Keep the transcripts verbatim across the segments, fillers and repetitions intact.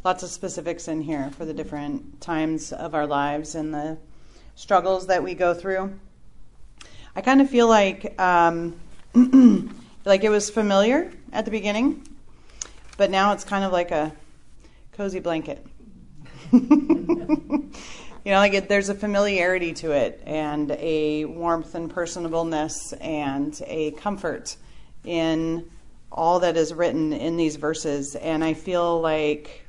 lots of specifics in here for the different times of our lives and the struggles that we go through. I kind of feel like um, like it was familiar at the beginning, but now it's kind of like a cozy blanket. You know, like it, there's a familiarity to it and a warmth and personableness and a comfort in all that is written in these verses. And I feel like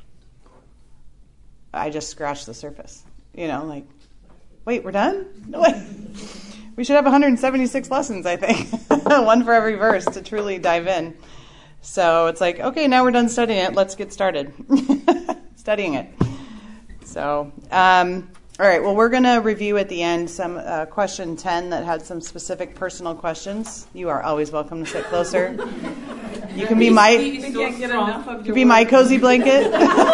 I just scratched the surface. You know, like, wait, we're done? No way. We should have one hundred seventy-six lessons, I think. One for every verse to truly dive in. So it's like, okay, now we're done studying it. Let's get started studying it. So, um, all right, well, we're going to review at the end some uh, question ten that had some specific personal questions. You are always welcome to sit closer. You can be my, you can be my cozy blanket.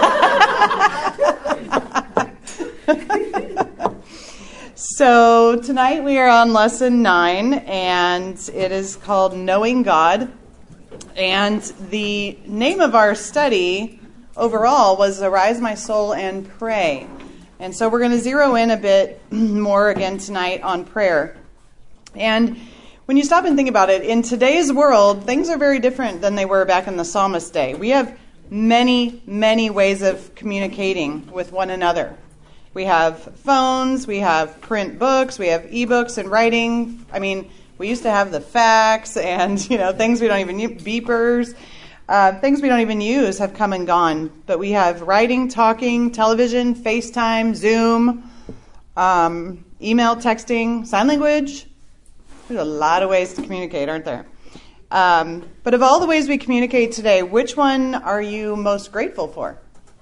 So tonight we are on lesson nine, and it is called Knowing God. And the name of our study overall was Arise My Soul and Pray. And so we're going to zero in a bit more again tonight on prayer. And when you stop and think about it, in today's world, things are very different than they were back in the psalmist day. We have many, many ways of communicating with one another. We have phones, we have print books, we have ebooks and writing. I mean, we used to have the fax and, you know, things we don't even use, beepers. Uh, things we don't even use have come and gone, but we have writing, talking, television, FaceTime, Zoom, um, email, texting, sign language. There's a lot of ways to communicate, aren't there? Um, but of all the ways we communicate today, which one are you most grateful for?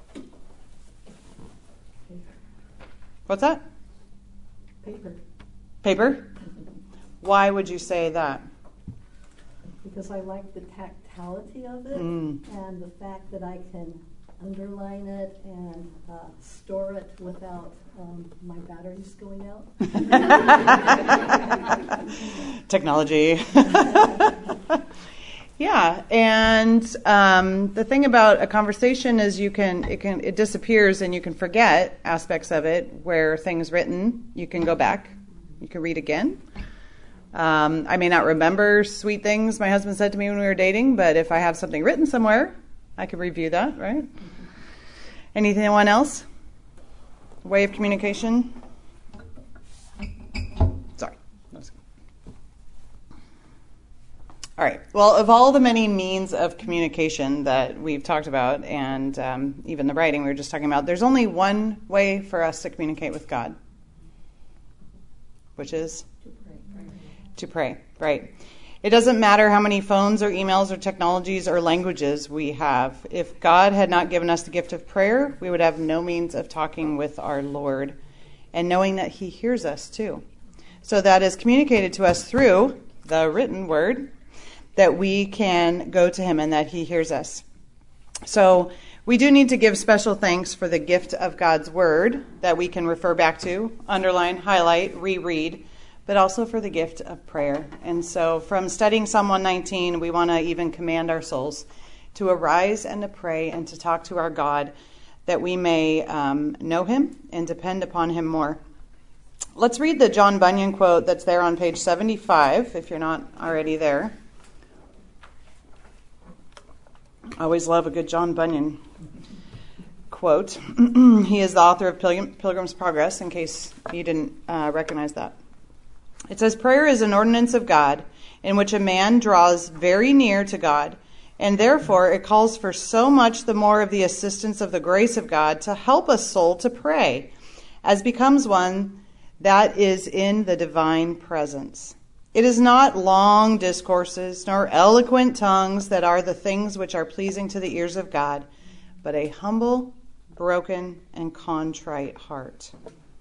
What's that? Paper. Paper? Why would you say that? Because I like the tactility of it mm. and the fact that I can underline it and uh, store it without um, my batteries going out. Technology. Yeah, and um, the thing about a conversation is you can it can it disappears and you can forget aspects of it. Where things written, you can go back, you can read again. Um, I may not remember sweet things my husband said to me when we were dating, but if I have something written somewhere, I can review that, right? Anyone else? Way of communication? Sorry. All right. Well, of all the many means of communication that we've talked about, and um, even the writing we were just talking about, there's only one way for us to communicate with God, which is? To pray, right. It doesn't matter how many phones or emails or technologies or languages we have. If God had not given us the gift of prayer, we would have no means of talking with our Lord and knowing that He hears us too. So that is communicated to us through the written word, that we can go to Him and that He hears us. So we do need to give special thanks for the gift of God's word that we can refer back to, underline, highlight, reread, but also for the gift of prayer. And so from studying Psalm one nineteen, we want to even command our souls to arise and to pray and to talk to our God that we may um, know Him and depend upon Him more. Let's read the John Bunyan quote that's there on page seventy-five, if you're not already there. I always love a good John Bunyan quote. He is the author of Pilgrim, Pilgrim's Progress, in case you didn't uh, recognize that. It says, prayer is an ordinance of God in which a man draws very near to God, and therefore it calls for so much the more of the assistance of the grace of God to help a soul to pray, as becomes one that is in the divine presence. It is not long discourses nor eloquent tongues that are the things which are pleasing to the ears of God, but a humble, broken, and contrite heart.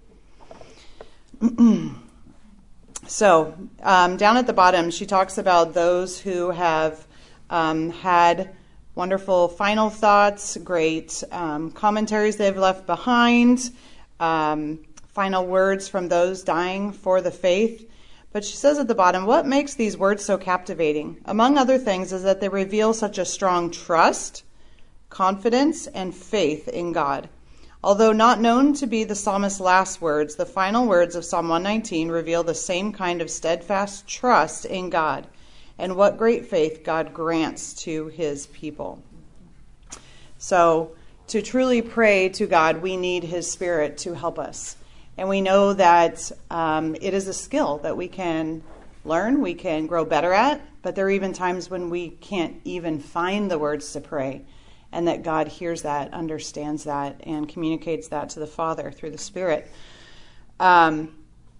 So um, down at the bottom, she talks about those who have um, had wonderful final thoughts, great um, commentaries they've left behind, um, final words from those dying for the faith. But she says at the bottom, what makes these words so captivating, among other things, is that they reveal such a strong trust, confidence, and faith in God. Although not known to be the psalmist's last words, the final words of Psalm one nineteen reveal the same kind of steadfast trust in God and what great faith God grants to his people. So, to truly pray to God, we need his Spirit to help us. And we know that um, it is a skill that we can learn, we can grow better at, but there are even times when we can't even find the words to pray, and that God hears that, understands that, and communicates that to the Father through the Spirit. Um,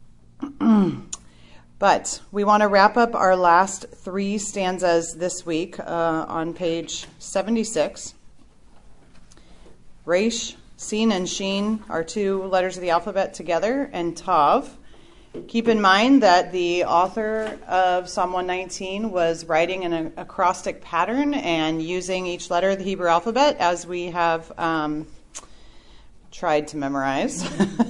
but we want to wrap up our last three stanzas this week uh, on page seventy-six. Resh, Sin, and Shin are two letters of the alphabet together, and Tav. Keep in mind that the author of Psalm one nineteen was writing in an acrostic pattern and using each letter of the Hebrew alphabet, as we have um, tried to memorize.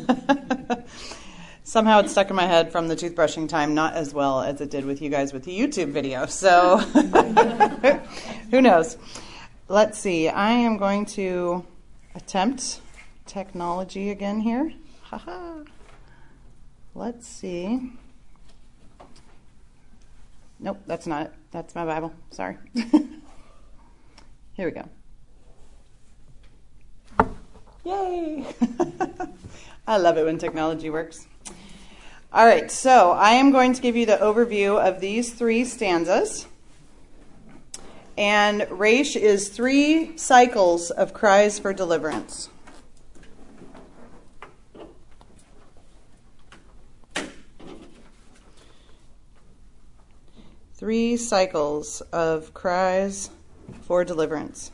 Somehow it stuck in my head from the toothbrushing time, not as well as it did with you guys with the YouTube video. So who knows? Let's see. I am going to attempt technology again here. Haha. Let's see. Nope, that's not it. That's my Bible. Sorry. Here we go. Yay! I love it when technology works. All right, so I am going to give you the overview of these three stanzas. And Resh is three cycles of cries for deliverance. Three cycles of cries for deliverance.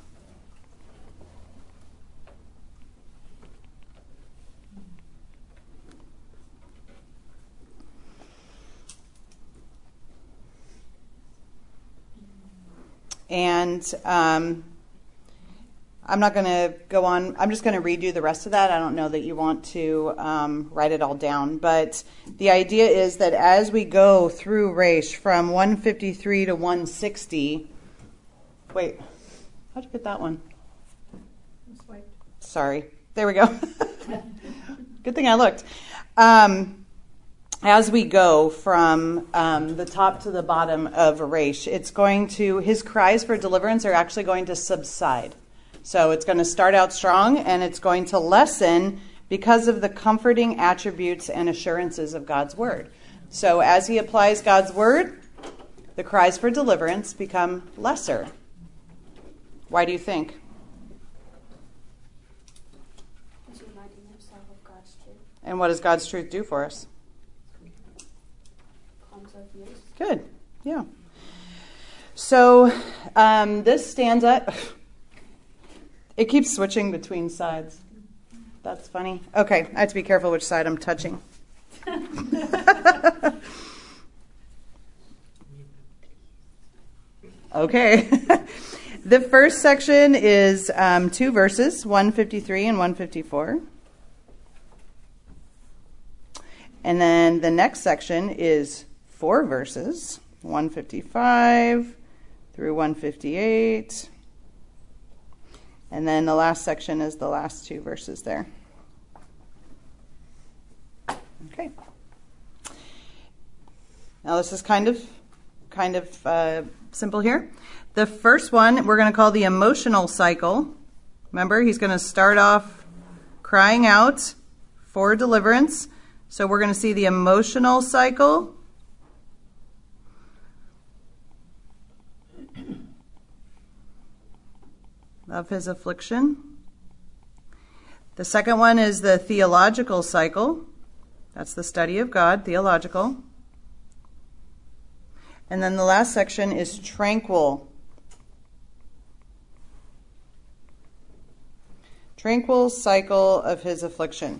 And um, I'm not going to go on. I'm just going to read you the rest of that. I don't know that you want to um, write it all down. But the idea is that as we go through Resh from one fifty-three to one sixty. Wait, how'd you get that one? Sorry. There we go. Good thing I looked. Um, as we go from um, the top to the bottom of Resh, it's going to, his cries for deliverance are actually going to subside. So it's going to start out strong, and it's going to lessen because of the comforting attributes and assurances of God's word. So as he applies God's word, the cries for deliverance become lesser. Why do you think? He's reminding himself of God's truth. And what does God's truth do for us? Calms our fears. Good. Yeah. So um, this stanza... It keeps switching between sides. That's funny. Okay, I have to be careful which side I'm touching. Okay. The first section is um, two verses, one fifty-three and one fifty-four. And then the next section is four verses, one fifty-five through one fifty-eight. And then the last section is the last two verses there. Okay. Now this is kind of kind of uh, simple here. The first one we're going to call the emotional cycle. Remember, he's going to start off crying out for deliverance. So we're going to see the emotional cycle. Of his affliction. The second one is the theological cycle. That's the study of God, theological. And then the last section is tranquil. Tranquil cycle of his affliction.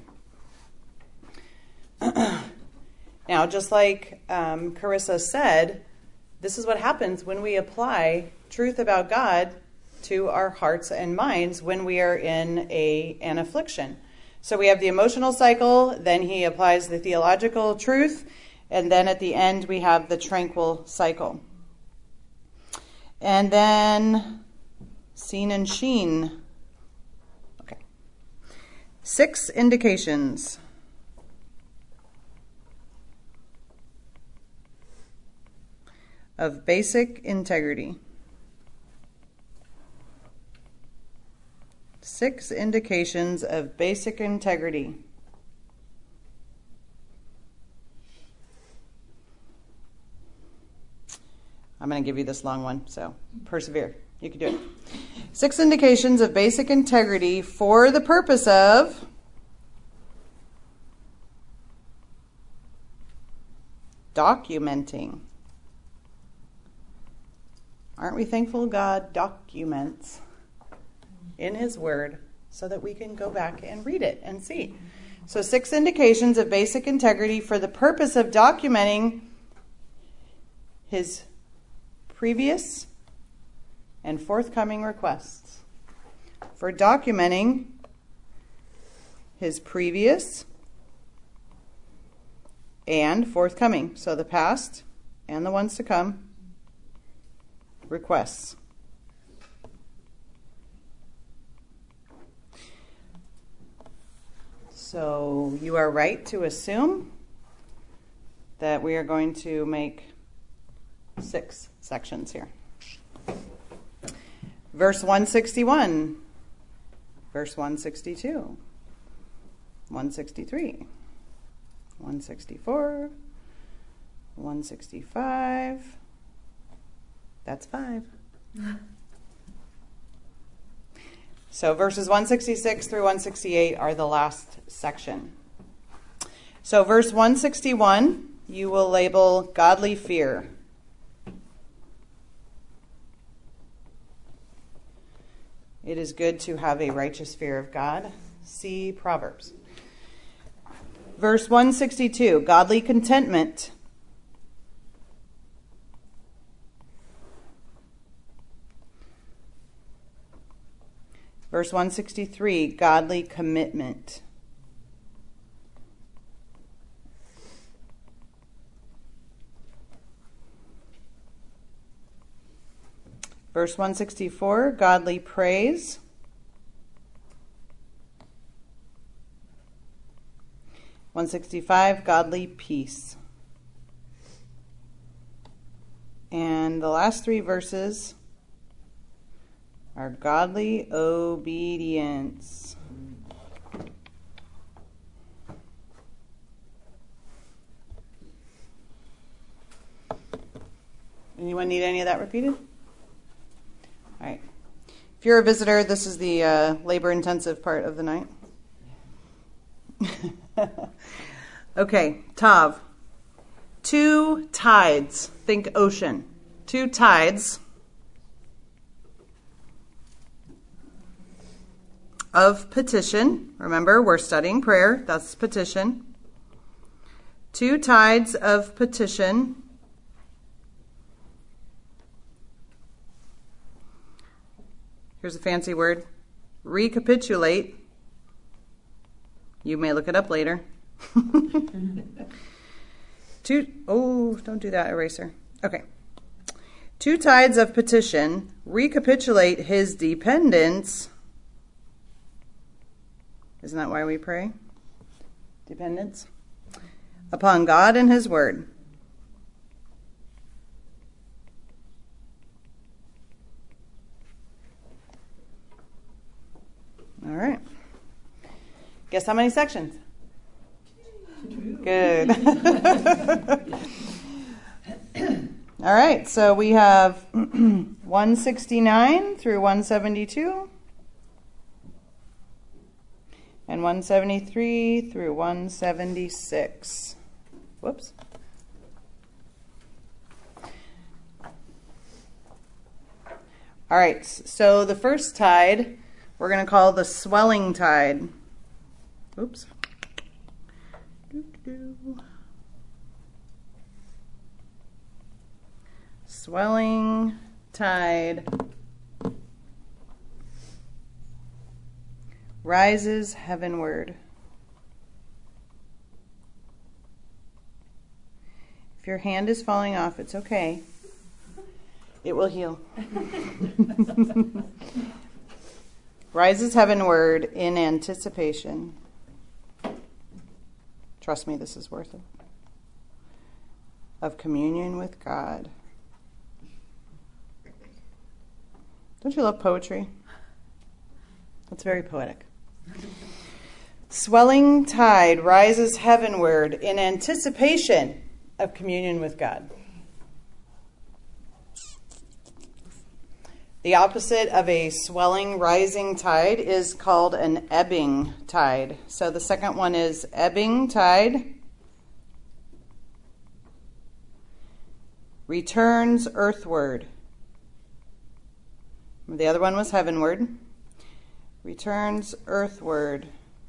Now, just like um, Carissa said, this is what happens when we apply truth about God to our hearts and minds when we are in a an affliction. So we have the emotional cycle, then he applies the theological truth, and then at the end we have the tranquil cycle. And then Seen and sheen. Okay. Six indications. Of basic integrity. Six indications of basic integrity. I'm going to give you this long one, so persevere. You can do it. Six indications of basic integrity for the purpose of documenting. Aren't we thankful God documents in His Word so that we can go back and read it and see? So six indications of basic integrity for the purpose of documenting His previous and forthcoming requests. For documenting His previous and forthcoming, so the past and the ones to come, requests. So you are right to assume that we are going to make six sections here. Verse one sixty-one, verse one sixty-two, one sixty-three, one sixty-four, one sixty-five. That's five. So verses one sixty-six through one sixty-eight are the last section. So verse one sixty-one, you will label godly fear. It is good to have a righteous fear of God. See Proverbs. Verse one sixty-two, godly contentment. Verse one sixty-three, godly commitment. Verse one sixty-four, godly praise. one sixty-five, godly peace. And the last three verses are godly obedience. Anyone need any of that repeated? All right. If you're a visitor, this is the uh, labor-intensive part of the night. Okay, Tav. Two tides. Think ocean. Two tides of petition. Remember, we're studying prayer. That's petition. Two tides of petition. Here's a fancy word. Recapitulate. You may look it up later. Two, oh, don't do that, eraser. Okay. Two tides of petition recapitulate his dependence. Isn't that why we pray? Dependence. Upon God and His Word. All right. Guess how many sections? Good. All right, so we have one sixty-nine through one seventy-two and one seventy-three through one seventy-six. Whoops. All right, so the first tide we're going to call the swelling tide. Oops. Doo-doo. Swelling tide rises heavenward. If your hand is falling off, it's okay. It will heal. Rises heavenward in anticipation. Trust me, this is worth it. Of communion with God. Don't you love poetry? That's very poetic. Swelling tide rises heavenward in anticipation of communion with God. The opposite of a swelling, rising tide is called an ebbing tide. So the second one is ebbing tide. Returns earthward. The other one was heavenward. Returns earthward.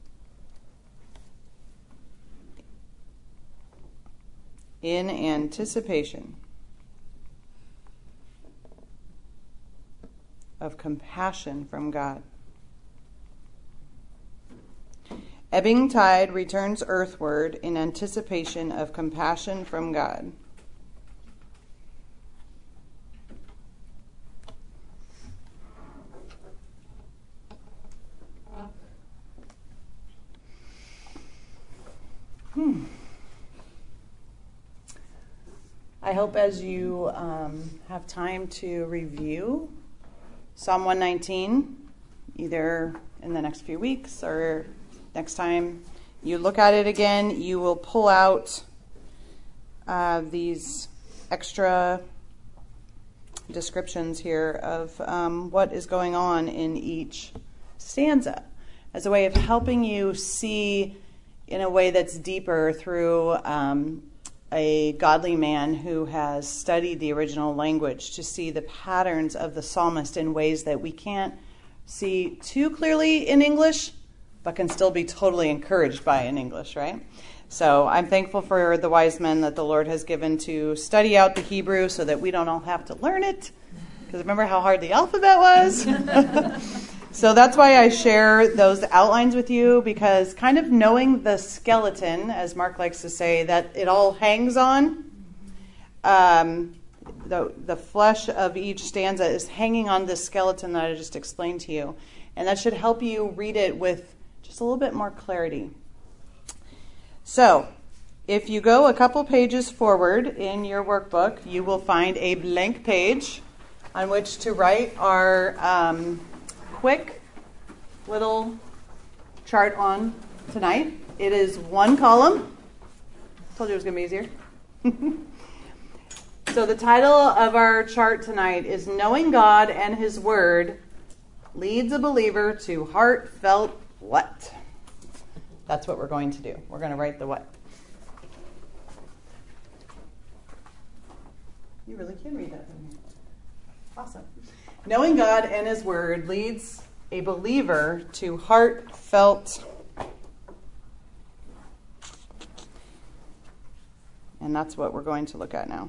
In anticipation of compassion from God. Ebbing tide returns earthward in anticipation of compassion from God. Hmm. I hope as you um, have time to review Psalm one nineteen, either in the next few weeks or next time you look at it again, you will pull out uh, these extra descriptions here of um, what is going on in each stanza as a way of helping you see in a way that's deeper through um, a godly man who has studied the original language to see the patterns of the psalmist in ways that we can't see too clearly in English, but can still be totally encouraged by in English, right? So I'm thankful for the wise men that the Lord has given to study out the Hebrew so that we don't all have to learn it. Because remember how hard the alphabet was? So that's why I share those outlines with you, because kind of knowing the skeleton, as Mark likes to say, that it all hangs on, um, the, the flesh of each stanza is hanging on this skeleton that I just explained to you. And that should help you read it with just a little bit more clarity. So if you go a couple pages forward in your workbook, you will find a blank page on which to write our um, quick little chart on tonight. It is one column. Told you it was going to be easier. So the title of our chart tonight is Knowing God and His Word Leads a Believer to Heartfelt What? That's what we're going to do. We're going to write the what. You really can read that from here. Awesome. Knowing God and His Word leads a believer to heartfelt. And that's what we're going to look at now.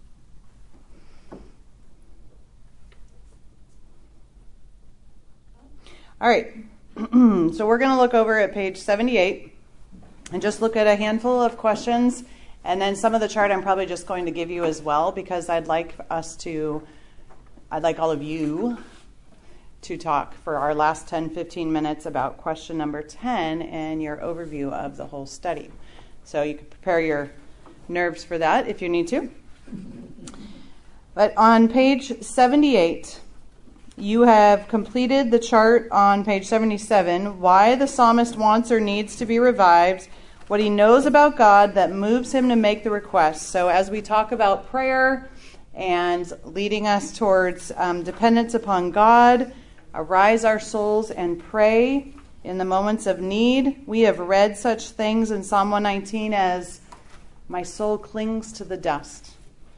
All right. So we're going to look over at page seventy-eight and just look at a handful of questions. And then some of the chart I'm probably just going to give you as well, because I'd like us to, I'd like all of you to talk for our last ten, fifteen minutes about question number ten and your overview of the whole study. So you can prepare your nerves for that if you need to. But on page seventy-eight, you have completed the chart on page seventy-seven, why the psalmist wants or needs to be revived, what he knows about God that moves him to make the request. So as we talk about prayer and leading us towards um, dependence upon God, arise our souls and pray in the moments of need. We have read such things in Psalm one nineteen as, my soul clings to the dust.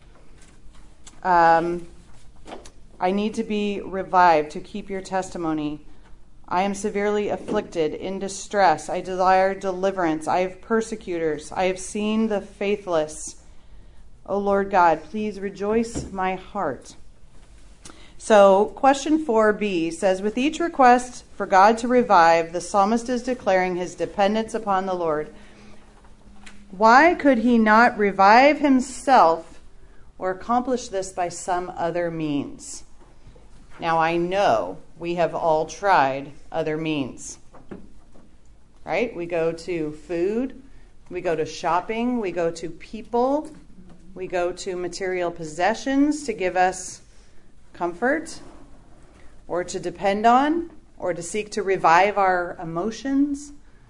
Um, I need to be revived to keep your testimony. I am severely afflicted, in distress. I desire deliverance. I have persecutors. I have seen the faithless. O Lord God, please rejoice my heart. So question four B says, with each request for God to revive, the psalmist is declaring his dependence upon the Lord. Why could he not revive himself or accomplish this by some other means. Now, I know we have all tried other means, right? We go to food, we go to shopping, we go to people, we go to material possessions to give us comfort, or to depend on, or to seek to revive our emotions.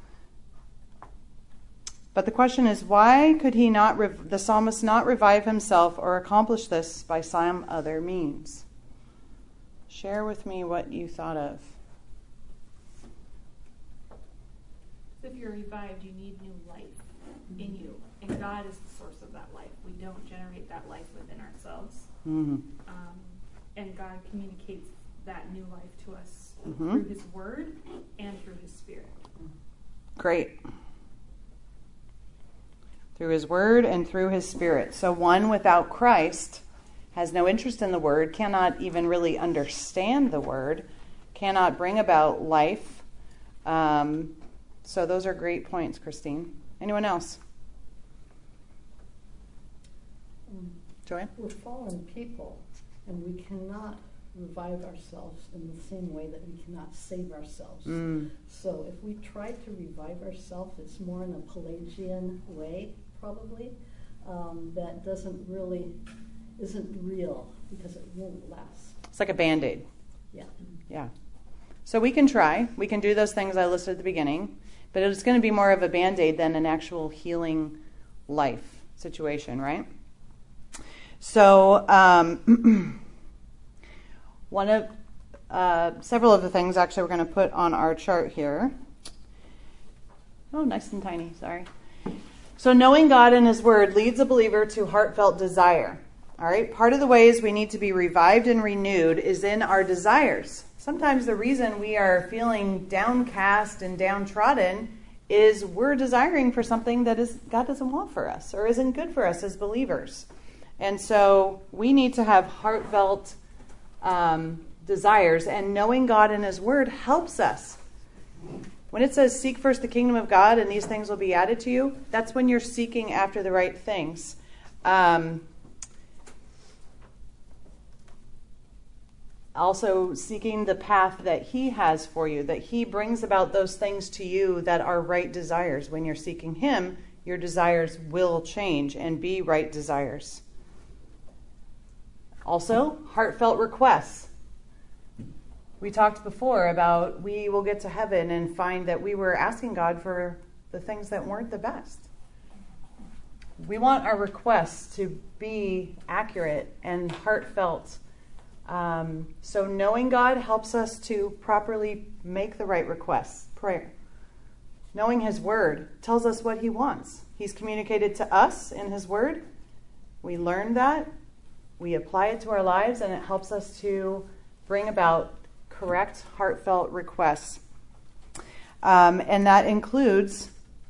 But the question is, why could he not, rev- the psalmist not revive himself or accomplish this by some other means? Share with me what you thought of. If you're revived, you need new life in you. And God is the source of that life. We don't generate that life within ourselves. Mm-hmm. Um, and God communicates that new life to us Mm-hmm. through his word and through his spirit. Great. Through his word and through his spirit. So one without Christ has no interest in the word, cannot even really understand the word, cannot bring about life. Um, so those are great points, Christine. Anyone else? Um, Joanne? We're fallen people, and we cannot revive ourselves in the same way that we cannot save ourselves. Mm. So if we try to revive ourselves, it's more in a Pelagian way, probably, um, that doesn't really, isn't real, because it won't last. It's like a Band-Aid. Yeah. Yeah. So we can try. We can do those things I listed at the beginning, but it's going to be more of a Band-Aid than an actual healing life situation, right? So um, one of uh, several of the things actually we're going to put on our chart here. Oh, nice and tiny, sorry. So knowing God and his word leads a believer to heartfelt desire. All right, part of the ways we need to be revived and renewed is in our desires. Sometimes the reason we are feeling downcast and downtrodden is we're desiring for something that is God doesn't want for us or isn't good for us as believers. And so we need to have heartfelt um, desires, and knowing God and his word helps us. When it says seek first the kingdom of God and these things will be added to you, that's when you're seeking after the right things. Um, also seeking the path that he has for you, that he brings about those things to you that are right desires. When you're seeking him, your desires will change and be right desires. Also, heartfelt requests. We talked before about we will get to heaven and find that we were asking God for the things that weren't the best. We want our requests to be accurate and heartfelt. Um, so knowing God helps us to properly make the right requests, prayer. Knowing his word tells us what he wants. He's communicated to us in his word. We learn that. We apply it to our lives, and it helps us to bring about correct, heartfelt requests. Um, and that includes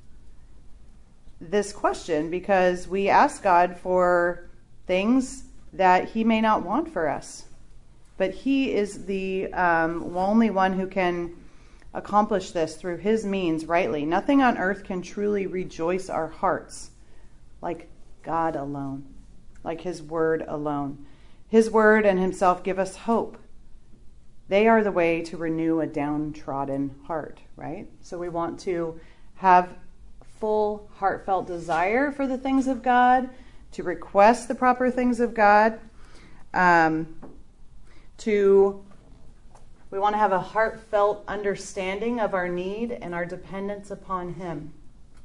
this question, because we ask God for things that he may not want for us. But he is the um, only one who can accomplish this through his means rightly. Nothing on earth can truly rejoice our hearts like God alone, like his word alone. His word and himself give us hope. They are the way to renew a downtrodden heart, right? So we want to have full heartfelt desire for the things of God, to request the proper things of God, um, to we want to have a heartfelt understanding of our need and our dependence upon him.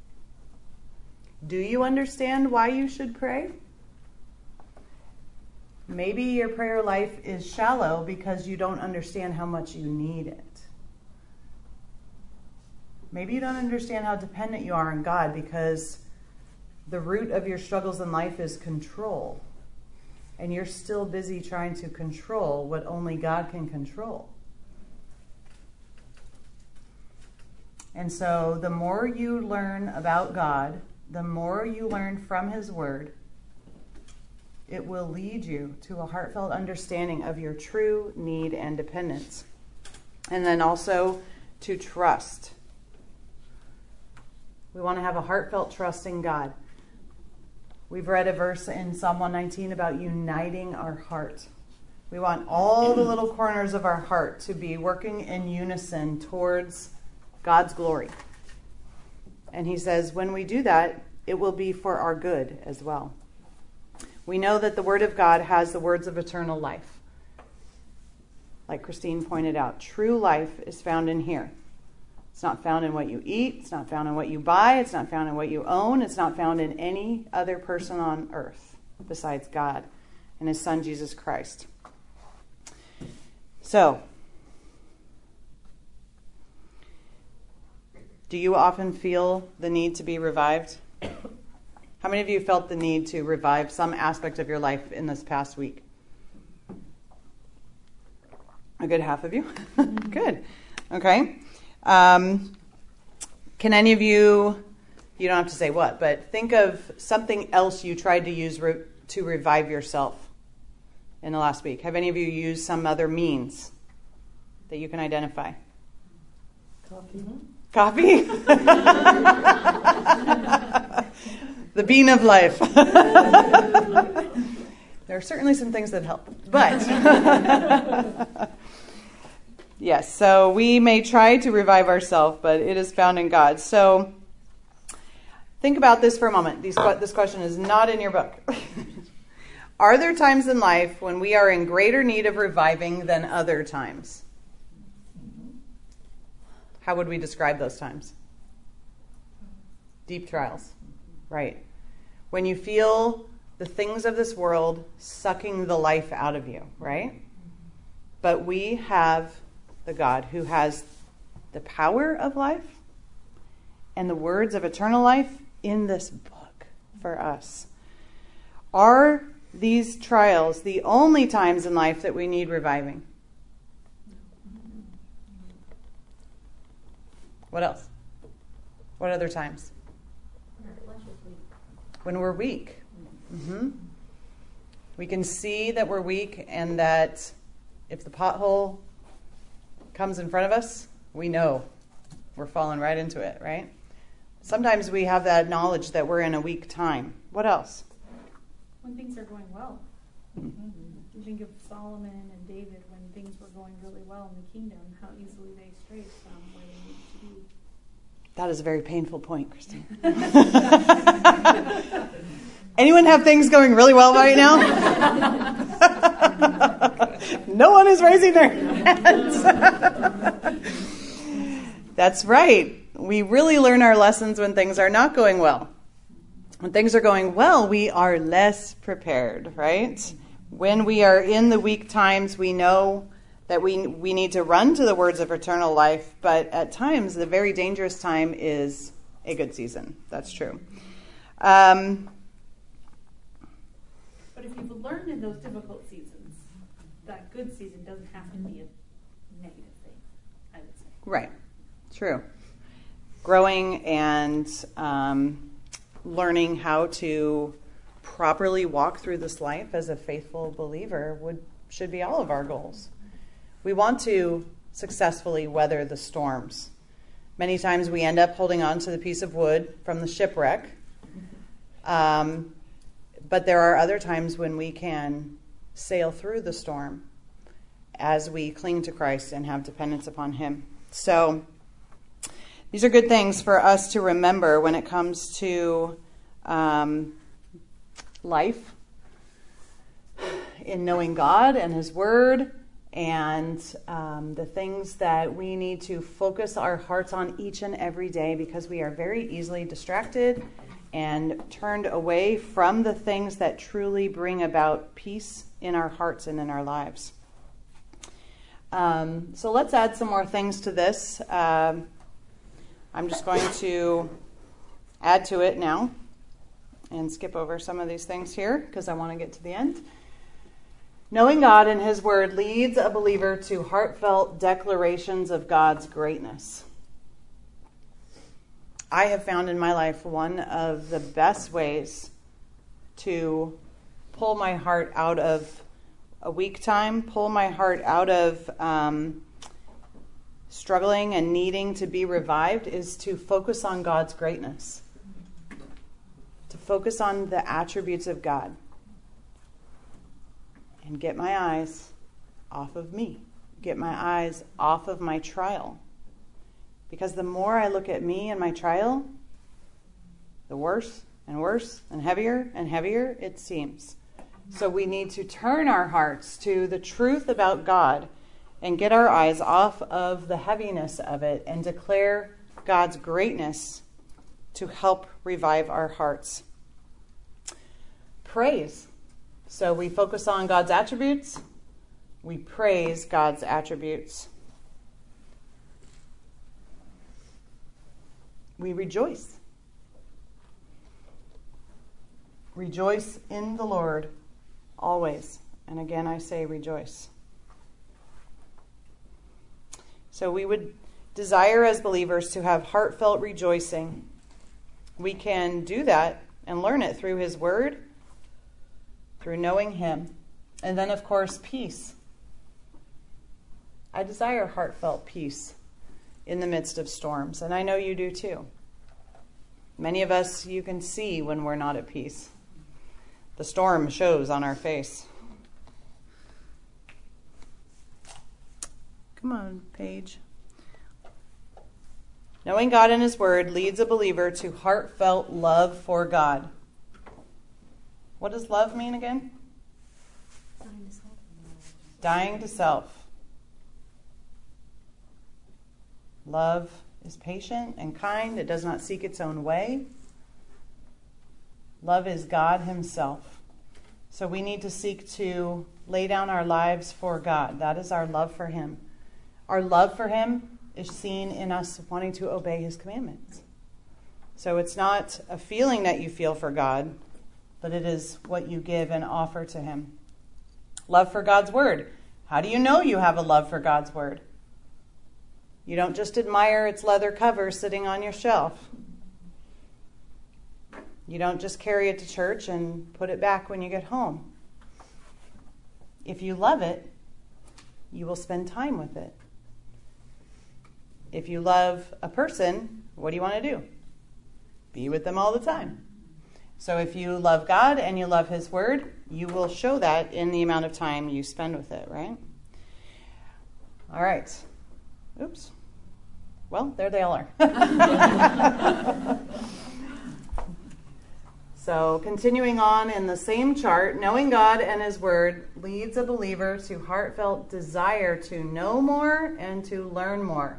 Do you understand why you should pray? Maybe your prayer life is shallow because you don't understand how much you need it. Maybe you don't understand how dependent you are on God because the root of your struggles in life is control. And you're still busy trying to control what only God can control. And so the more you learn about God, the more you learn from his word, it will lead you to a heartfelt understanding of your true need and dependence. And then also to trust. We want to have a heartfelt trust in God. We've read a verse in Psalm one nineteen about uniting our heart. We want all the little corners of our heart to be working in unison towards God's glory. And he says when we do that, it will be for our good as well. We know that the Word of God has the words of eternal life. Like Christine pointed out, true life is found in here. It's not found in what you eat. It's not found in what you buy. It's not found in what you own. It's not found in any other person on earth besides God and his Son, Jesus Christ. So, do you often feel the need to be revived? How many of you felt the need to revive some aspect of your life in this past week? A good half of you? Good. Okay. Um, can any of you, you don't have to say what, but think of something else you tried to use re- to revive yourself in the last week. Have any of you used some other means that you can identify? Coffee. Coffee? The bean of life. There are certainly some things that help. But, yes, so we may try to revive ourselves, but it is found in God. So think about this for a moment. These, this question is not in your book. Are there times in life when we are in greater need of reviving than other times? How would we describe those times? Deep trials, right? When you feel the things of this world sucking the life out of you, right? But we have the God who has the power of life and the words of eternal life in this book for us. Are these trials the only times in life that we need reviving? What else? What other times? When we're weak. Mm-hmm. We can see that we're weak and that if the pothole comes in front of us, we know we're falling right into it, right? Sometimes we have that knowledge that we're in a weak time. What else? When things are going well. Mm-hmm. You think of Solomon and David when things were going really well in the kingdom, how easily they strayed from where they needed to be. That is a very painful point, Christine. Anyone have things going really well right now? No one is raising their hands. That's right. We really learn our lessons when things are not going well. When things are going well, we are less prepared, right? When we are in the weak times, we know that we we need to run to the words of eternal life, but at times, the very dangerous time is a good season. That's true. Um, but if you've learned in those difficult seasons, that good season doesn't have to be a negative thing, I would say. Right. True. Growing and um, learning how to properly walk through this life as a faithful believer would should be all of our goals. We want to successfully weather the storms. Many times we end up holding on to the piece of wood from the shipwreck. Um, but there are other times when we can sail through the storm as we cling to Christ and have dependence upon him. So these are good things for us to remember when it comes to um, life, in knowing God and his word, and um, the things that we need to focus our hearts on each and every day, because we are very easily distracted and turned away from the things that truly bring about peace in our hearts and in our lives. Um, so let's add some more things to this. Um, I'm just going to add to it now and skip over some of these things here because I want to get to the end. Knowing God and his word leads a believer to heartfelt declarations of God's greatness. I have found in my life one of the best ways to pull my heart out of a weak time, pull my heart out of um, struggling and needing to be revived, is to focus on God's greatness. to focus on the attributes of God and get my eyes off of me, get my eyes off of my trial. Because the more I look at me and my trial, the worse and worse and heavier and heavier it seems. So we need to turn our hearts to the truth about God and get our eyes off of the heaviness of it and declare God's greatness to help revive our hearts. Praise. So we focus on God's attributes. We praise God's attributes. We rejoice. Rejoice in the Lord always. And again, I say rejoice. So we would desire as believers to have heartfelt rejoicing. We can do that and learn it through His Word, through knowing Him. And then, of course, peace. I desire heartfelt peace in the midst of storms, and I know you do too. Many of us, you can see when we're not at peace. The storm shows on our face. Come on, Paige. Knowing God and His Word leads a believer to heartfelt love for God. What does love mean again? Dying to self. Dying to self. Love is patient and kind. It does not seek its own way. Love is God Himself. So we need to seek to lay down our lives for God. That is our love for Him. Our love for Him is seen in us wanting to obey His commandments. So it's not a feeling that you feel for God, but it is what you give and offer to Him. Love for God's Word. How do you know you have a love for God's Word? You don't just admire its leather cover sitting on your shelf. You don't just carry it to church and put it back when you get home. If you love it, you will spend time with it. If you love a person, what do you want to do? Be with them all the time. So if you love God and you love His Word, you will show that in the amount of time you spend with it, right? All right. Oops. Well, there they all are. So continuing on in the same chart, knowing God and His Word leads a believer to heartfelt desire to know more and to learn more.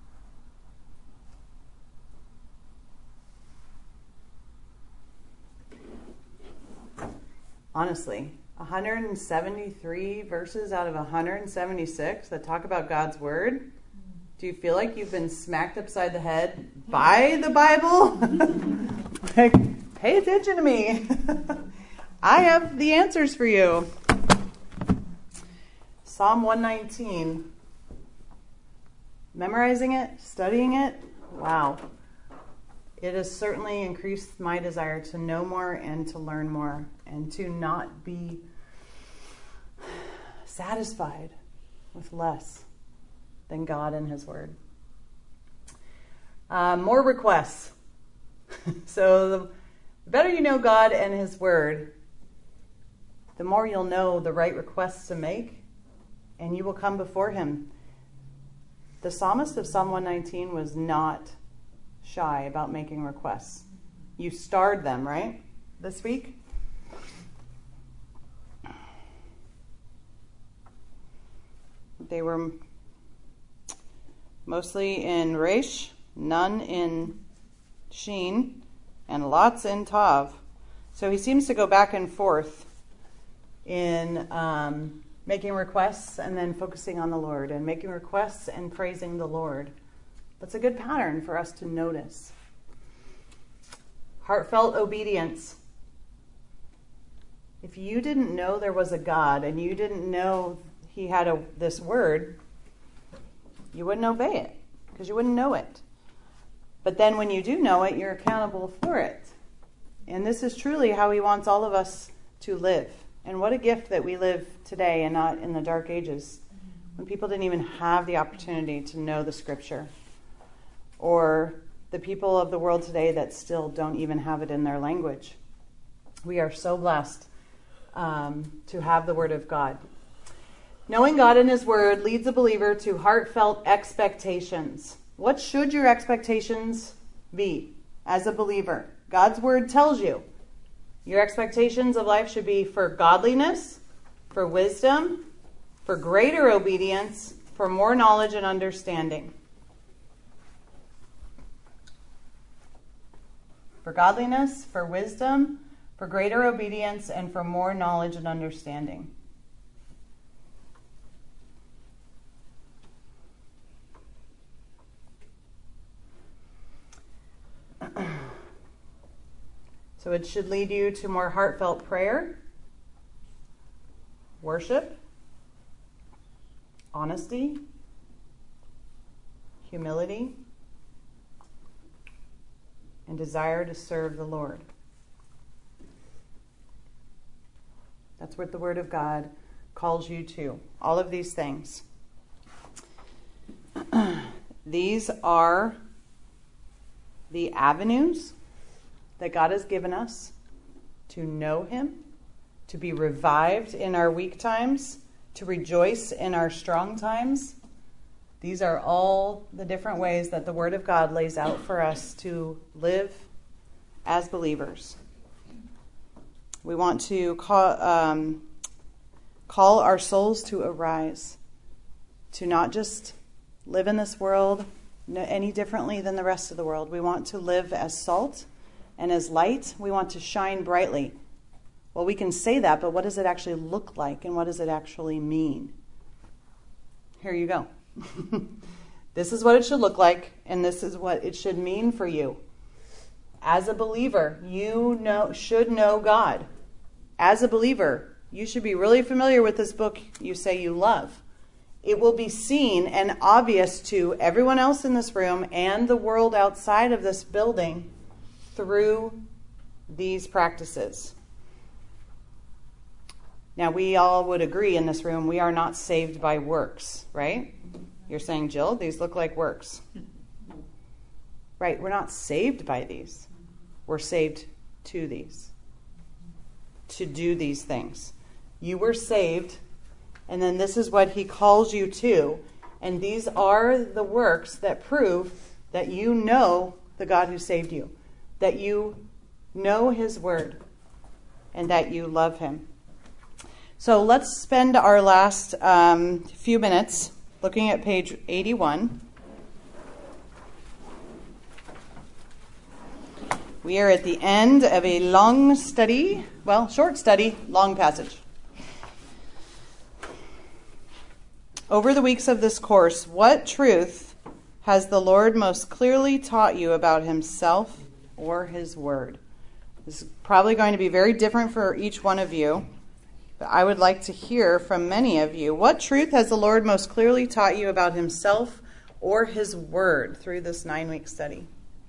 Honestly, one hundred seventy-three verses out of one hundred seventy-six that talk about God's Word. Do you feel like you've been smacked upside the head by the Bible? Like, pay attention to me. I have the answers for you. Psalm one nineteen. Memorizing it, studying it, wow. It has certainly increased my desire to know more and to learn more and to not be satisfied with less than God and His Word. Uh, more requests. So the better you know God and His Word, the more you'll know the right requests to make, and you will come before Him. The psalmist of Psalm one nineteen was not shy about making requests. You starred them, right, this week? They were mostly in Resh, none in Sheen, and lots in Tav. So he seems to go back and forth in um, making requests and then focusing on the Lord, and making requests and praising the Lord. That's a good pattern for us to notice. Heartfelt obedience. If you didn't know there was a God and you didn't know He had a, this word, you wouldn't obey it because you wouldn't know it. But then when you do know it, you're accountable for it. And this is truly how He wants all of us to live. And what a gift that we live today and not in the dark ages when people didn't even have the opportunity to know the Scripture. Or the people of the world today that still don't even have it in their language. We are so blessed um, to have the Word of God. Knowing God and His Word leads a believer to heartfelt expectations. What should your expectations be as a believer? God's Word tells you. Your expectations of life should be for godliness, for wisdom, for greater obedience, for more knowledge and understanding. For godliness, for wisdom, for greater obedience, and for more knowledge and understanding. So it should lead you to more heartfelt prayer, worship, honesty, humility, and desire to serve the Lord. That's what the Word of God calls you to. All of these things. These are the avenues that God has given us to know Him, to be revived in our weak times, to rejoice in our strong times. These are all the different ways that the Word of God lays out for us to live as believers. We want to call, um, call our souls to arise, to not just live in this world any differently than the rest of the world. We want to live as salt and as light. We want to shine brightly. Well, we can say that, but what does it actually look like, and what does it actually mean? Here you go. This is what it should look like, and this is what it should mean for you. As a believer, you know should know God. As a believer, you should be really familiar with this book you say you love. It will be seen and obvious to everyone else in this room and the world outside of this building through these practices. Now, we all would agree in this room, we are not saved by works, right? You're saying, Jill, these look like works. Right, we're not saved by these. We're saved to these. To do these things. You were saved, and then this is what He calls you to. And these are the works that prove that you know the God who saved you. That you know His Word. And that you love Him. So let's spend our last um, few minutes looking at page eighty-one. We are at the end of a long study, well, short study, long passage. Over the weeks of this course, what truth has the Lord most clearly taught you about Himself or His Word? This is probably going to be very different for each one of you, but I would like to hear from many of you. What truth has the Lord most clearly taught you about Himself or His Word through this nine-week study?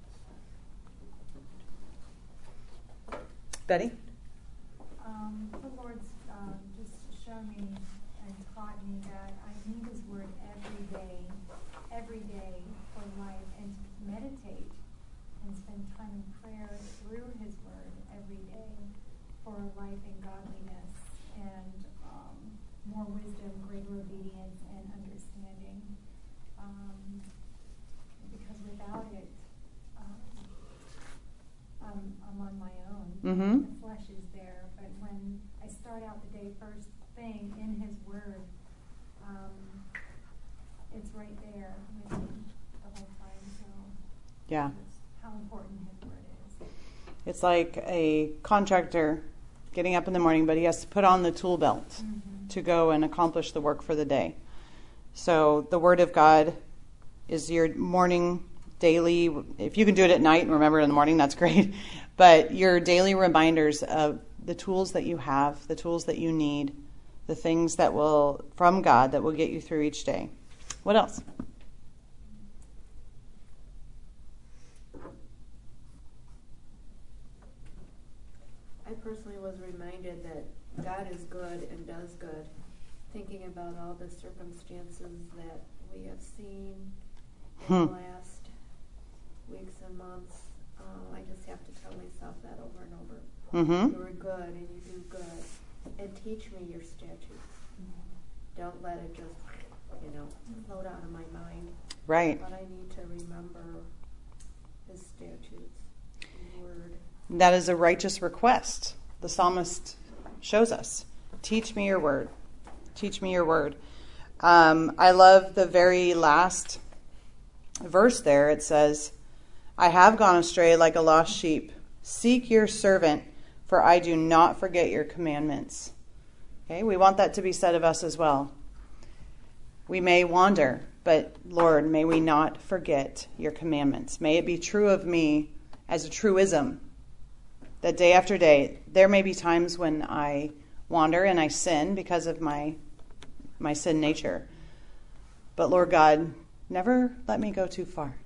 Betty? Um, the Lord's um, just shown me and taught me that I need His Word every day, every day for life, and to meditate and spend time in prayer through His Word every day for life and godliness and um, more wisdom, greater obedience, and understanding. Um, because without it, um, I'm, I'm on my own. Mm-hmm. The flesh is there, but when I start out the day first thing in His Word, um, it's right there with me the whole time. So Yeah. that's how important His Word is. It's like a contractor getting up in the morning, but he has to put on the tool belt Mm-hmm. to go and accomplish the work for the day. So the Word of God is your morning, daily, if you can do it at night and remember it in the morning, that's great. But your daily reminders of the tools that you have, the tools that you need, the things that will, from God, that will get you through each day. What else? I personally was reminded that God is good and does good, thinking about all the circumstances that we have seen in Hmm. the last weeks and months Uh, I just have to tell myself that over and over. Mm-hmm. You're good and you do good. And teach me your statutes. Mm-hmm. Don't let it just, you know, float out of my mind. Right. But I need to remember his statutes, his word. That is a righteous request. The psalmist shows us. Teach me your word. Teach me your word. Um, I love the very last verse there. It says, I have gone astray like a lost sheep. Seek your servant, for I do not forget your commandments. Okay, we want that to be said of us as well. We may wander, but Lord, may we not forget your commandments. May it be true of me as a truism that day after day, there may be times when I wander and I sin because of my my sin nature. But Lord God, never let me go too far.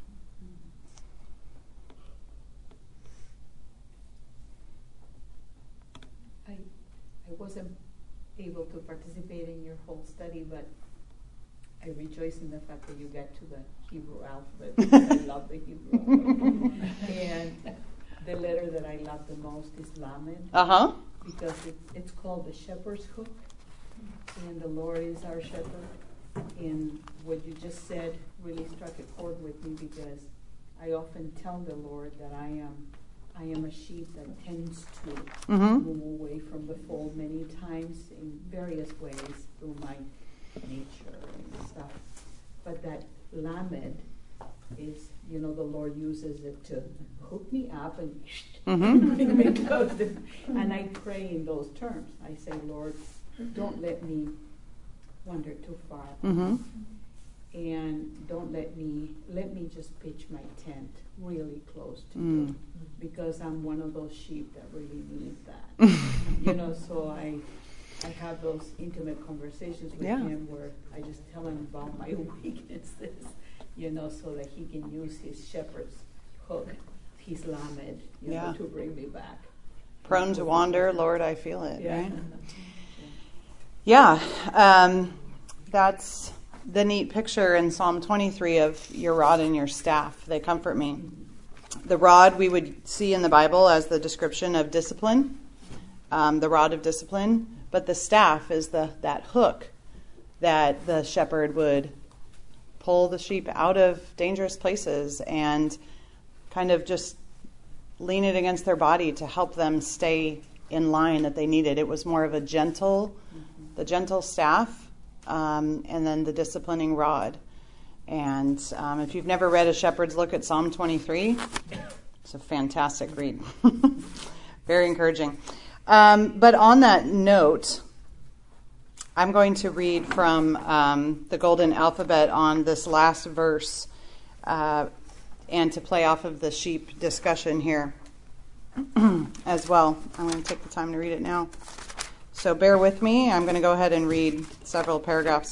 I I wasn't able to participate in your whole study, but I rejoice in the fact that you get to the Hebrew alphabet, because I love the Hebrew alphabet. And the letter that I love the most is Lamed, Uh-huh. because it, it's called the shepherd's hook, and the Lord is our shepherd. And what you just said really struck a chord with me, because I often tell the Lord that I am I am a sheep that tends to Mm-hmm. move away from the fold many times in various ways through my nature and stuff. But that Lamed is, you know, the Lord uses it to hook me up and Mm-hmm. bring me close to- and I pray in those terms. I say, Lord, don't let me wander too far. Mm-hmm. And don't let me, let me just pitch my tent really close to Mm. you, because I'm one of those sheep that really need that. You know, so I I have those intimate conversations with Yeah. him where I just tell him about my weaknesses, you know, so that he can use his shepherd's hook, his lamed, you Yeah. know, to bring me back. Prone to wander, Lord, I feel it, Yeah. right? Yeah. Um, that's the neat picture in Psalm twenty-three of your rod and your staff. They comfort me. The rod we would see in the Bible as the description of discipline, um, the rod of discipline, but the staff is the that hook that the shepherd would pull the sheep out of dangerous places and kind of just lean it against their body to help them stay in line that they needed. It was more of a gentle, the gentle staff, um, and then the disciplining rod. And um, if you've never read A Shepherd's Look at Psalm twenty-three, it's a fantastic read. Very encouraging. Um, but on that note, I'm going to read from um, the Golden Alphabet on this last verse, uh, and to play off of the sheep discussion here as well. I'm going to take the time to read it now. So bear with me. I'm going to go ahead and read several paragraphs.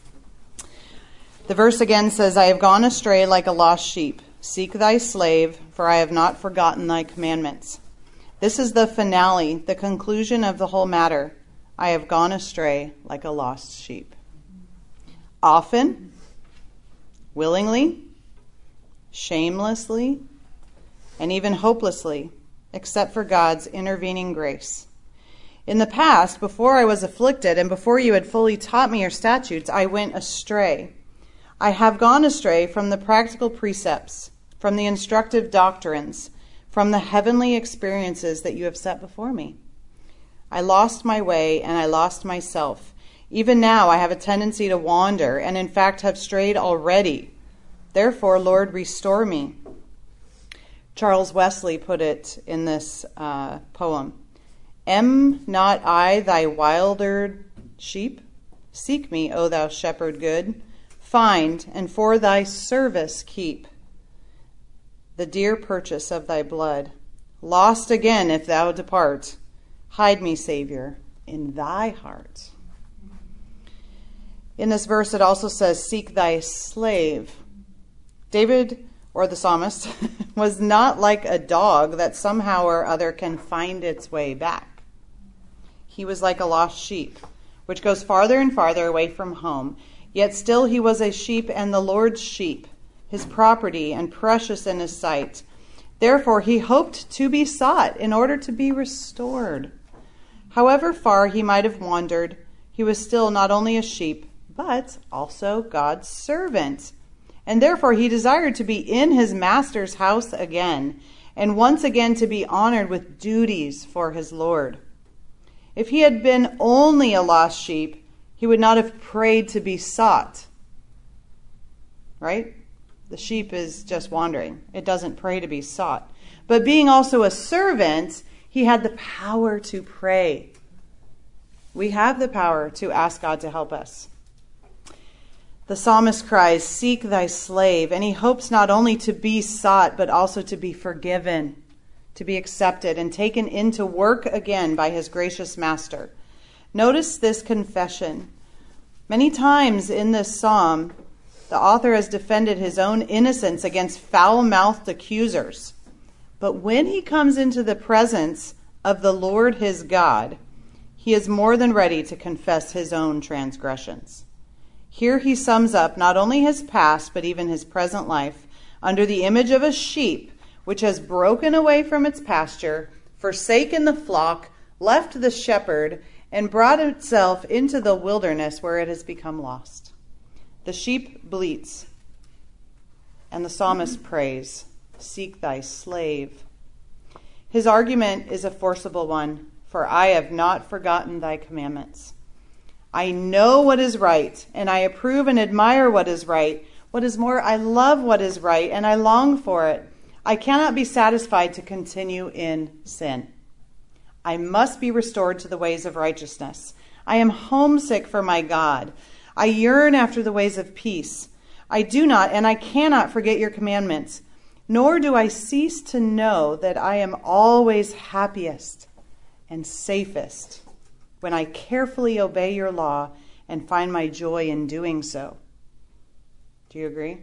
The verse again says, I have gone astray like a lost sheep. Seek thy slave, for I have not forgotten thy commandments. This is the finale, the conclusion of the whole matter. I have gone astray like a lost sheep. Often, willingly, shamelessly, and even hopelessly, except for God's intervening grace. In the past, before I was afflicted and before you had fully taught me your statutes, I went astray. I have gone astray from the practical precepts, from the instructive doctrines, from the heavenly experiences that you have set before me. I lost my way and I lost myself. Even now I have a tendency to wander and in fact have strayed already. Therefore, Lord, restore me. Charles Wesley put it in this uh, poem. Am not I thy wildered sheep? Seek me, O thou shepherd good. Find, and for thy service keep the dear purchase of thy blood. Lost again if thou depart. Hide me, Savior, in thy heart. In this verse it also says, seek thy slave. David, or the psalmist, was not like a dog that somehow or other can find its way back. He was like a lost sheep, which goes farther and farther away from home. Yet still he was a sheep and the Lord's sheep, his property and precious in his sight. Therefore, he hoped to be sought in order to be restored. However far he might have wandered, he was still not only a sheep, but also God's servant. And therefore he desired to be in his master's house again, and once again to be honored with duties for his Lord. If he had been only a lost sheep, he would not have prayed to be sought. Right? The sheep is just wandering. It doesn't pray to be sought. But being also a servant, he had the power to pray. We have the power to ask God to help us. The psalmist cries, "Seek thy slave," and he hopes not only to be sought, but also to be forgiven, to be accepted and taken into work again by his gracious master. Notice this confession. Many times in this psalm, the author has defended his own innocence against foul-mouthed accusers. But when he comes into the presence of the Lord his God, he is more than ready to confess his own transgressions. Here he sums up not only his past, but even his present life under the image of a sheep which has broken away from its pasture, forsaken the flock, left the shepherd, and brought itself into the wilderness where it has become lost. The sheep bleats, and the psalmist prays, "Seek thy slave." His argument is a forcible one, "For I have not forgotten thy commandments." I know what is right, and I approve and admire what is right. What is more, I love what is right, and I long for it. I cannot be satisfied to continue in sin. I must be restored to the ways of righteousness. I am homesick for my God. I yearn after the ways of peace. I do not and I cannot forget your commandments, nor do I cease to know that I am always happiest and safest when I carefully obey your law and find my joy in doing so. Do you agree?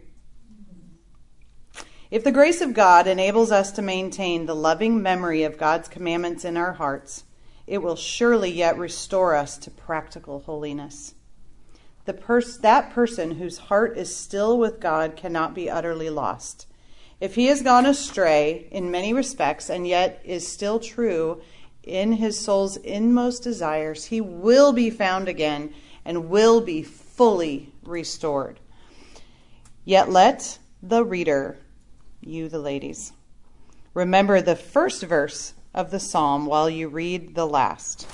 If the grace of God enables us to maintain the loving memory of God's commandments in our hearts, it will surely yet restore us to practical holiness. The pers- that person whose heart is still with God cannot be utterly lost. If he has gone astray in many respects and yet is still true in his soul's inmost desires, he will be found again and will be fully restored. Yet let the reader, you the ladies, remember the first verse of the psalm while you read the last.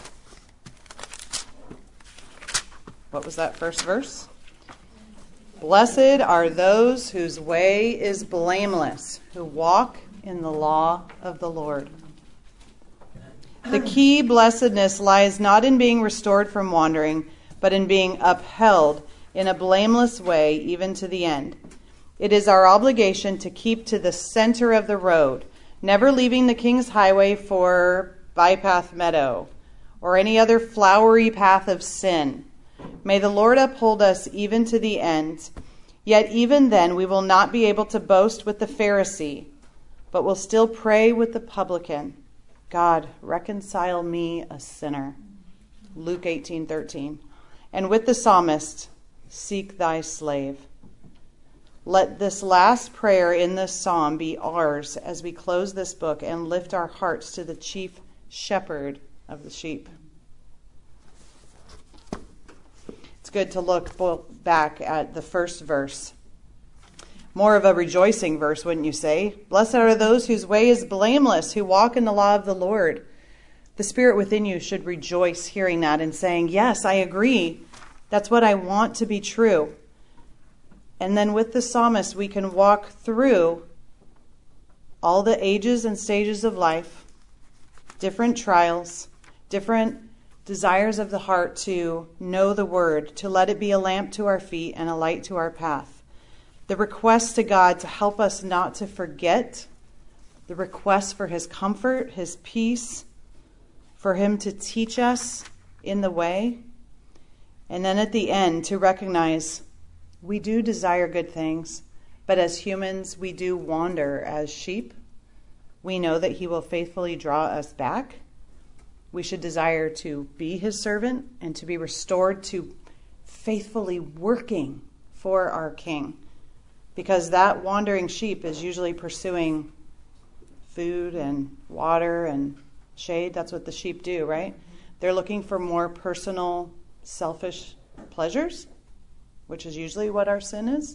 What was that first verse? Blessed are those whose way is blameless, who walk in the law of the Lord. The key blessedness lies not in being restored from wandering, but in being upheld in a blameless way even to the end. It is our obligation to keep to the center of the road, never leaving the King's Highway for Bypath Meadow or any other flowery path of sin. May the Lord uphold us even to the end. Yet even then we will not be able to boast with the Pharisee, but will still pray with the publican. God, reconcile me, a sinner. Luke eighteen thirteen. And with the psalmist, seek thy slave. Let this last prayer in this psalm be ours as we close this book and lift our hearts to the chief shepherd of the sheep. It's good to look back at the first verse. More of a rejoicing verse, wouldn't you say? Blessed are those whose way is blameless, who walk in the law of the Lord. The spirit within you should rejoice hearing that and saying, yes, I agree. That's what I want to be true. And then with the psalmist, we can walk through all the ages and stages of life, different trials, different desires of the heart to know the word, to let it be a lamp to our feet and a light to our path. The request to God to help us not to forget, the request for his comfort, his peace, for him to teach us in the way. And then at the end, to recognize we do desire good things, but as humans, we do wander as sheep. We know that he will faithfully draw us back. We should desire to be his servant and to be restored to faithfully working for our King. Because that wandering sheep is usually pursuing food and water and shade. That's what the sheep do, right? They're looking for more personal, selfish pleasures, which is usually what our sin is.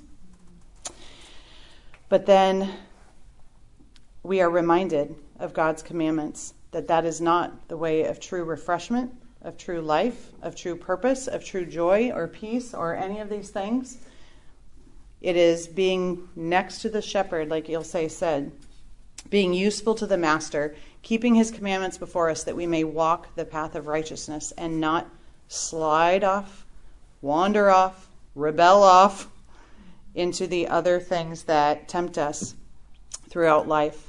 But then we are reminded of God's commandments, that that is not the way of true refreshment, of true life, of true purpose, of true joy or peace or any of these things. It is being next to the shepherd, like Ilse said, being useful to the master, keeping his commandments before us that we may walk the path of righteousness and not slide off, wander off, rebel off into the other things that tempt us throughout life.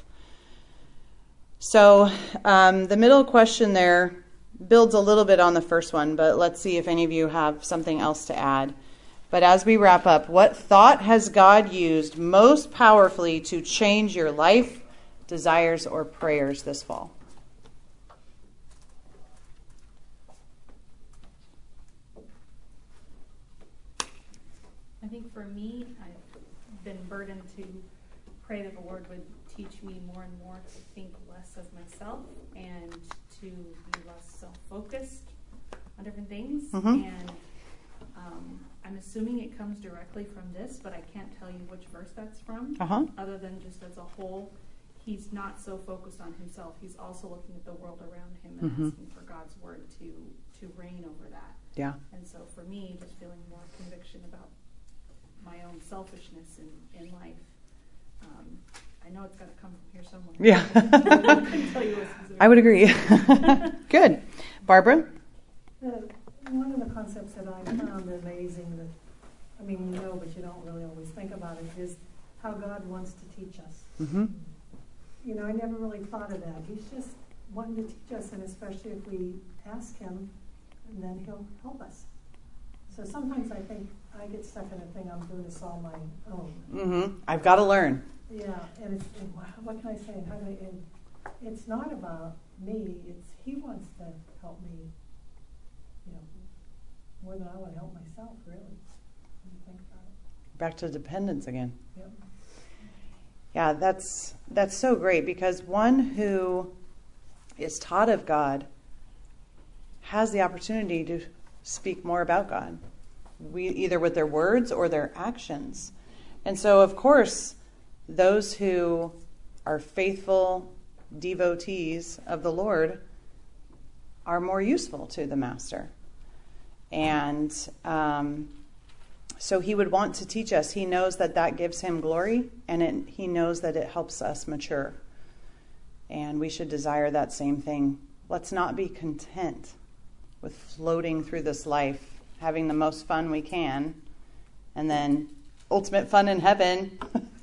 So um, the middle question there builds a little bit on the first one, but let's see if any of you have something else to add. But as we wrap up, what thought has God used most powerfully to change your life, desires, or prayers this fall? I think for me, I've been burdened to pray that the Lord would teach me more and more to think less of myself and to be less self-focused on different things. Mm-hmm. And um, I'm assuming it comes directly from this, but I can't tell you which verse that's from, Uh-huh. other than just as a whole. He's not so focused on himself. He's also looking at the world around him and Mm-hmm. asking for God's word to, to reign over that. Yeah. And so for me, just feeling more conviction about my own selfishness in, in life. Um, I know it's got to come from here somewhere. Yeah. I couldn't tell you a specific. I would agree. Good. Barbara? Uh, one of the concepts that I found amazing that, I mean, you know, but you don't really always think about it, is how God wants to teach us. Mm-hmm. You know, I never really thought of that. He's just wanting to teach us, and especially if we ask him, and then he'll help us. So sometimes I think I get stuck in a thing I'm doing this all my own. Mm-hmm. I've got to learn. Yeah, and it's, and wha- what can I say? And how do I, and it's not about me. It's he wants to help me, you know, more than I want to help myself, really. When you think about it. Back to dependence again. Yep. Yeah, that's that's so great, because one who is taught of God has the opportunity to speak more about God, we either with their words or their actions. And so, of course, those who are faithful devotees of the Lord are more useful to the Master. And um, so he would want to teach us. He knows that that gives him glory, and it, he knows that it helps us mature. And we should desire that same thing. Let's not be content with floating through this life, having the most fun we can, and then ultimate fun in heaven.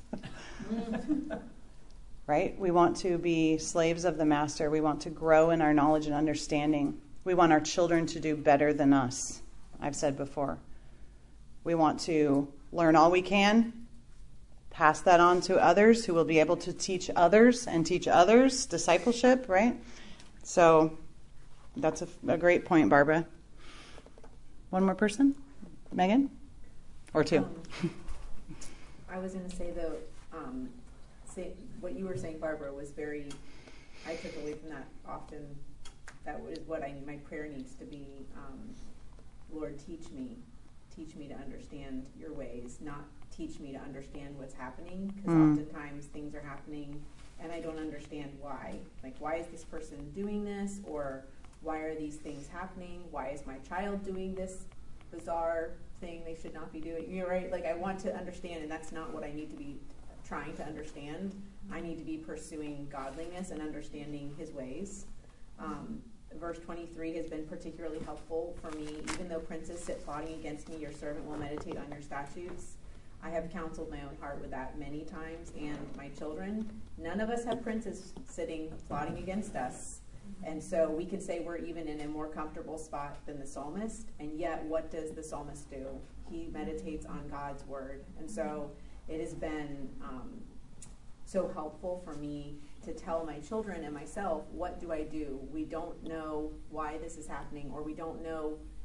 Right? We want to be slaves of the Master. We want to grow in our knowledge and understanding. We want our children to do better than us, I've said before. We want to learn all we can, pass that on to others who will be able to teach others and teach others, discipleship, right? So that's a, a great point, Barbara. One more person? Megan? Or two? Um, I was going to say, though, um, say, what you were saying, Barbara, was very, I took away from that often. That was what I my prayer needs to be. Um, Lord, teach me. Teach me to understand your ways, not teach me to understand what's happening, because mm. oftentimes things are happening and I don't understand why. Like, why is this person doing this? Or why are these things happening? Why is my child doing this bizarre thing they should not be doing? You're right. Like, I want to understand, and that's not what I need to be trying to understand. I need to be pursuing godliness and understanding his ways. Um, Verse twenty-three has been particularly helpful for me. Even though princes sit plotting against me, your servant will meditate on your statutes. I have counseled my own heart with that many times, and my children. None of us have princes sitting plotting against us. And so we could say we're even in a more comfortable spot than the psalmist. And yet, what does the psalmist do? He meditates on God's word. And so it has been um, so helpful for me to tell my children and myself, what do I do? We don't know why this is happening, or we don't know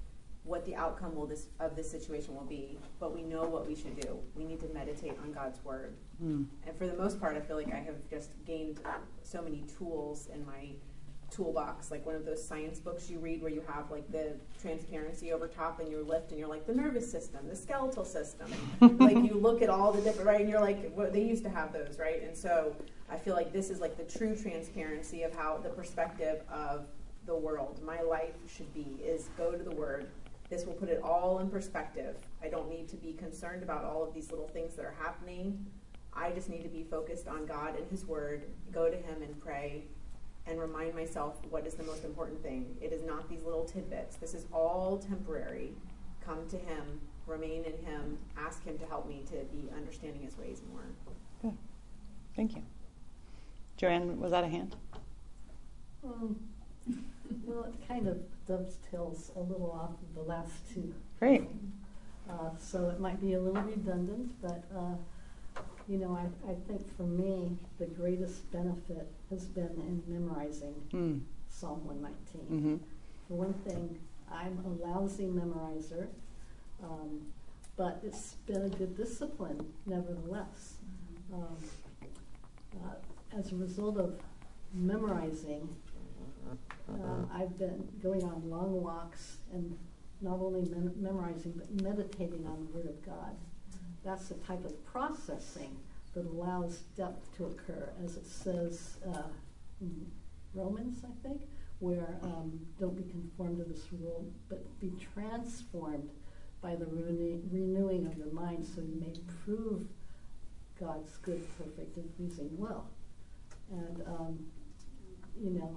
what the outcome will this of this situation will be, but we know what we should do. We need to meditate on God's word. Mm. And for the most part, I feel like I have just gained so many tools in my toolbox, like one of those science books you read where you have like the transparency over top and you lift and you're like the nervous system, the skeletal system. Like you look at all the different, right, and you're like, well, they used to have those, right? And so I feel like this is like the true transparency of how the perspective of the world, my life should be, is go to the word. This will put it all in perspective. I don't need to be concerned about all of these little things that are happening. I just need to be focused on God and his word, go to him and pray, and remind myself what is the most important thing. It is not these little tidbits. This is all temporary. Come to him, remain in him, ask him to help me to be understanding his ways more. Good. Thank you. Joanne, was that a hand? Um, well, it kind of dovetails a little off of the last two. Great. Uh, so it might be a little redundant, but uh, you know, I, I think for me, the greatest benefit has been in memorizing mm. Psalm one nineteen. Mm-hmm. For one thing, I'm a lousy memorizer, um, but it's been a good discipline nevertheless. Mm-hmm. Um, uh, as a result of memorizing, um, I've been going on long walks and not only mem- memorizing, but meditating on the Word of God. That's the type of processing that allows depth to occur, as it says uh, in Romans, I think, where um, don't be conformed to this world, but be transformed by the renew- renewing of your mind, so you may prove God's good, perfect, and pleasing will. And, um, you know,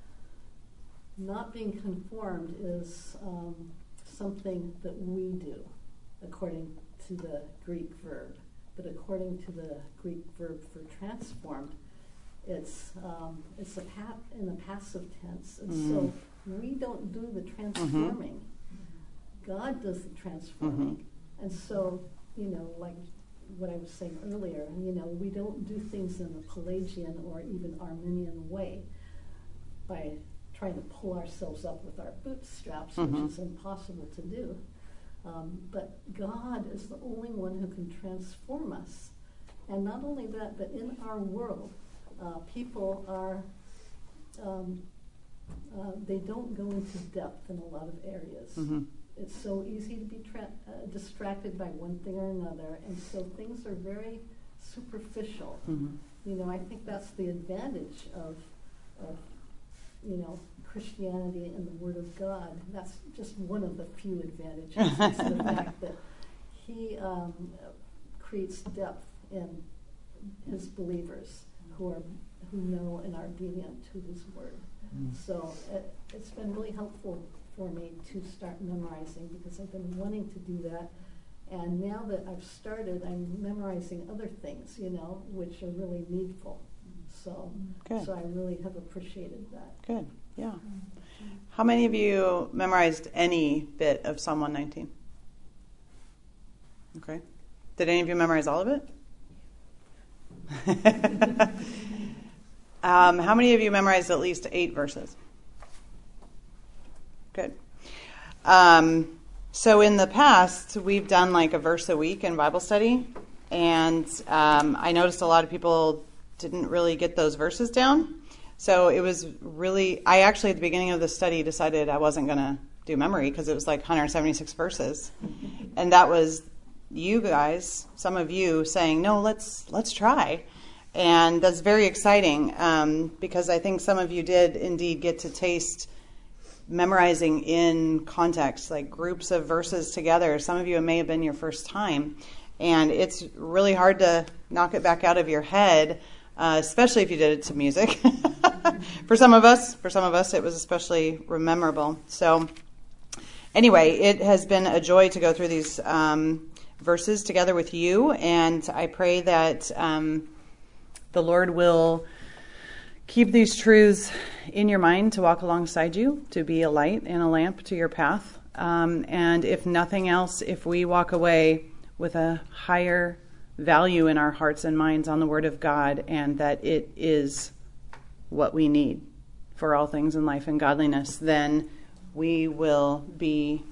not being conformed is um, something that we do, according to the Greek verb. But according to the Greek verb for transformed, it's um, it's a pa- in the passive tense. And mm-hmm. so we don't do the transforming. Mm-hmm. God does the transforming. Mm-hmm. And so, you know, like what I was saying earlier, you know, we don't do things in the Pelagian or even Arminian way by trying to pull ourselves up with our bootstraps, mm-hmm. which is impossible to do. Um, but God is the only one who can transform us. And not only that, but in our world, uh, people are, um, uh, they don't go into depth in a lot of areas. Mm-hmm. It's so easy to be tra- uh, distracted by one thing or another, and so things are very superficial. Mm-hmm. You know, I think that's the advantage of, of, you know, Christianity and the Word of God. That's just one of the few advantages. It's the fact that he um, creates depth in his believers who are who know and are obedient to his Word. Mm. So it, it's been really helpful for me to start memorizing, because I've been wanting to do that. And now that I've started, I'm memorizing other things, you know, which are really needful. So, Good. so I really have appreciated that. Good. Yeah. How many of you memorized any bit of Psalm one nineteen? Okay. Did any of you memorize all of it? um, how many of you memorized at least eight verses? Good. Um, so in the past, we've done like a verse a week in Bible study, and um, I noticed a lot of people didn't really get those verses down. So it was really, I actually at the beginning of the study decided I wasn't going to do memory because it was like one hundred seventy-six verses. And that was you guys, some of you saying, no, let's let's try. And that's very exciting um, because I think some of you did indeed get to taste memorizing in context, like groups of verses together. Some of you, it may have been your first time. And it's really hard to knock it back out of your head, uh, especially if you did it to music. For some of us, for some of us, it was especially memorable. So anyway, it has been a joy to go through these um, verses together with you. And I pray that um, the Lord will keep these truths in your mind to walk alongside you, to be a light and a lamp to your path. Um, and if nothing else, if we walk away with a higher value in our hearts and minds on the Word of God, and that it is what we need for all things in life and godliness, then we will be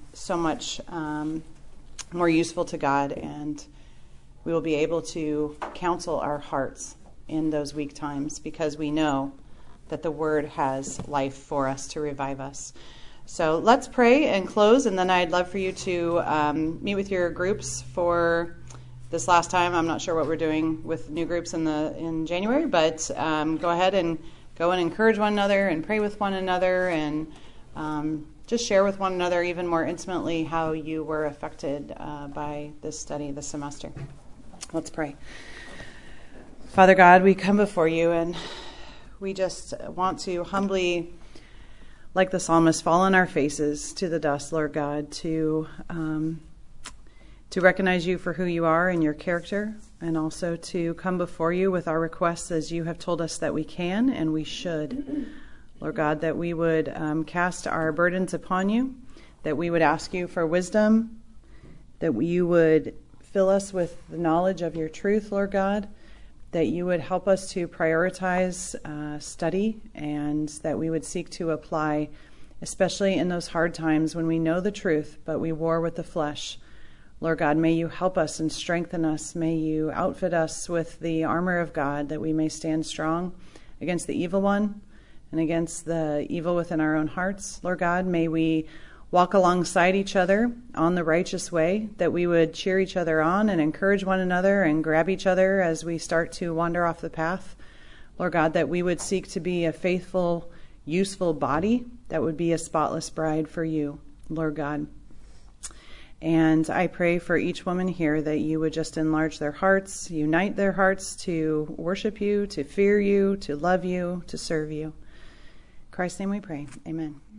so much um, more useful to God, and we will be able to counsel our hearts in those weak times because we know that the Word has life for us to revive us. So let's pray and close, and then I'd love for you to um, meet with your groups for this last time. I'm not sure what we're doing with new groups in the in January, but um, go ahead and go and encourage one another and pray with one another and um, just share with one another even more intimately how you were affected uh, by this study this semester. Let's pray. Father God, we come before you and we just want to humbly, like the psalmist, fall on our faces to the dust, Lord God, to um, to recognize you for who you are and your character, and also to come before you with our requests as you have told us that we can and we should. Lord God, that we would um, cast our burdens upon you, that we would ask you for wisdom, that you would fill us with the knowledge of your truth, Lord God, that you would help us to prioritize uh, study, and that we would seek to apply, especially in those hard times when we know the truth, but we war with the flesh. Lord God, may you help us and strengthen us. May you outfit us with the armor of God, that we may stand strong against the evil one and against the evil within our own hearts. Lord God, may we walk alongside each other on the righteous way, that we would cheer each other on and encourage one another and grab each other as we start to wander off the path. Lord God, that we would seek to be a faithful, useful body that would be a spotless bride for you, Lord God. And I pray for each woman here that you would just enlarge their hearts, unite their hearts to worship you, to fear you, to love you, to serve you. In Christ's name we pray. Amen.